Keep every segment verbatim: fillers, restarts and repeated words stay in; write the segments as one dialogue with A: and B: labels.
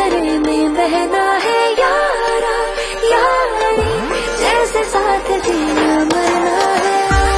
A: सहारे में बहना है यारा, यारी जैसे साथ जीना मरना है।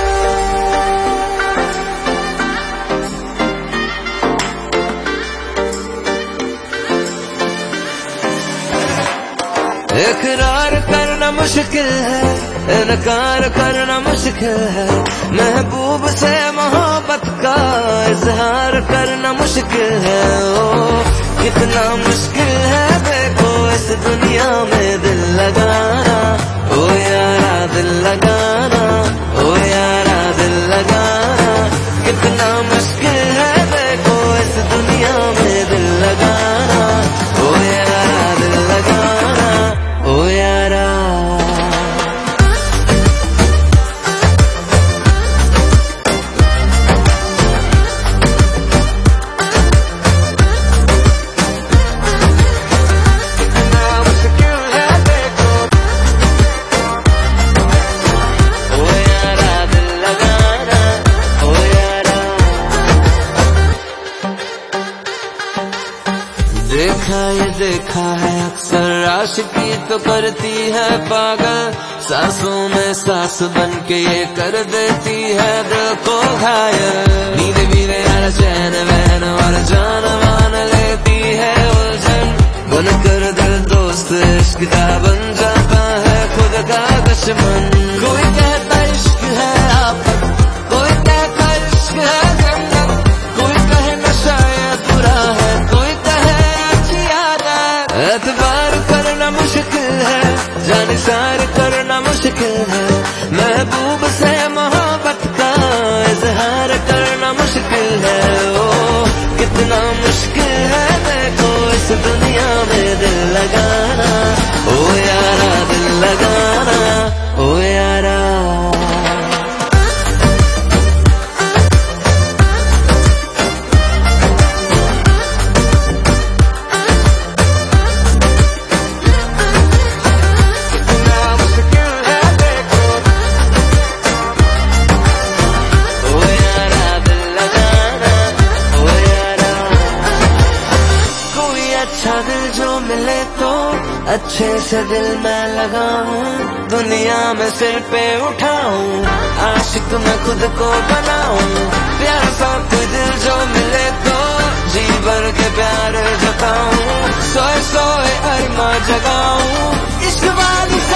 B: इकरार करना मुश्किल है, इनकार करना मुश्किल है, महबूब से मोहब्बत का इजहार करना मुश्किल है। ओ कितना मुश्किल है देखो इस दुनिया में दिल लगाना, ओ यारा दिल लगाना, ओ यारा दिल लगाना। कितना मुश्किल है देखो इस दुनिया में दिल लगाना, ओ यारा दिल लगाना, ओ यारा। देखा ये देखा है अक्सर आशिकी तो करती है पागल, सांसों में सांस बन के ये कर देती है दिल को घायल। नींद भी ले यार चैन वैन और जान मान लेती है उलझन, बन कर दिल दोस्त इश्क का बन जाता है खुद का दुश्मन। कोई कहता इश्क है आफत, कोई कहता इश्क है जन्नत, कोई कहे नशा या बुरा है, कोई एतबार करना मुश्किल है, जानिसार करना मुश्किल है, महबूब से मोहब्बत का इजहार करना मुश्किल है। ओ कितना मुश्किल है देखो इस दुनिया में दिल लगाना, ओ यारा दिल लगाना, ओ यारा। अच्छा दिल जो मिले तो अच्छे से दिल मैं लगाऊं, दुनिया में सिर पे उठाऊं, आशिक मैं खुद को बनाऊं। प्यार सा कोई दिल जो मिले तो जी भर के प्यार जताऊं, सोए सोए अरमा जगाऊं, इश्क वाली